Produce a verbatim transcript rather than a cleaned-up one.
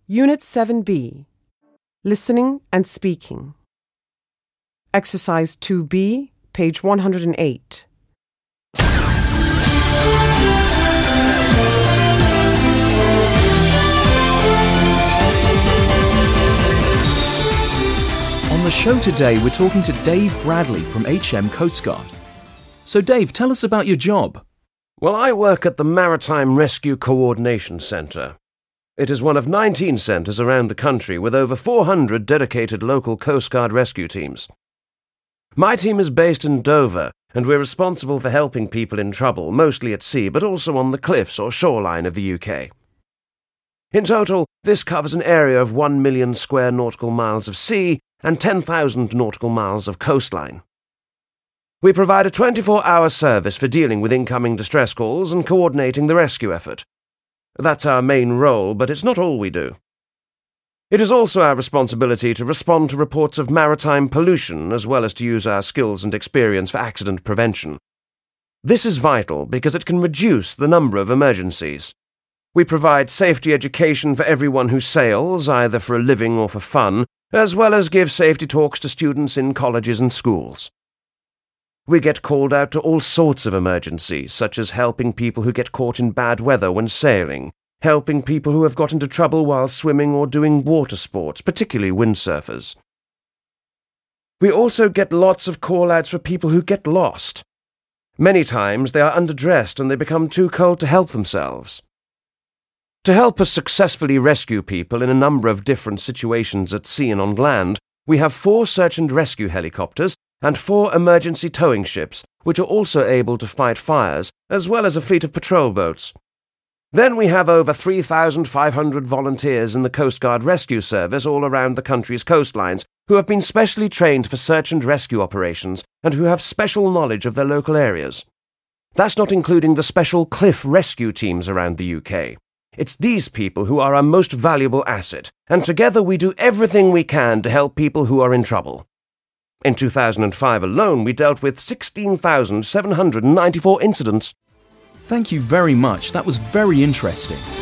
Unit seven B. Listening and Speaking. Exercise two B, page one hundred eight. On the show today, we're talking to Dave Bradley from H M Coast Guard. So Dave, tell us about your job. Well, I work at the Maritime Rescue Coordination Centre. It is one of nineteen centres around the country with over four hundred dedicated local Coast Guard rescue teams. My team is based in Dover, and we're responsible for helping people in trouble, mostly at sea, but also on the cliffs or shoreline of the U K. In total, this covers an area of one million square nautical miles of sea and ten thousand nautical miles of coastline. We provide a twenty-four hour service for dealing with incoming distress calls and coordinating the rescue effort. That's our main role, but it's not all we do. It is also our responsibility to respond to reports of maritime pollution, as well as to use our skills and experience for accident prevention. This is vital because it can reduce the number of emergencies. We provide safety education for everyone who sails, either for a living or for fun, as well as give safety talks to students in colleges and schools. We get called out to all sorts of emergencies, such as helping people who get caught in bad weather when sailing, helping people who have got into trouble while swimming or doing water sports, particularly windsurfers. We also get lots of call-outs for people who get lost. Many times they are underdressed and they become too cold to help themselves. To help us successfully rescue people in a number of different situations at sea and on land, we have four search and rescue helicopters and four emergency towing ships, which are also able to fight fires, as well as a fleet of patrol boats. Then we have over three thousand five hundred volunteers in the Coast Guard Rescue Service all around the country's coastlines, who have been specially trained for search and rescue operations and who have special knowledge of their local areas. That's not including the special cliff rescue teams around the U K. It's these people who are our most valuable asset, and together we do everything we can to help people who are in trouble. In two thousand five alone, we dealt with sixteen thousand seven hundred ninety-four incidents. Thank you very much. That was very interesting.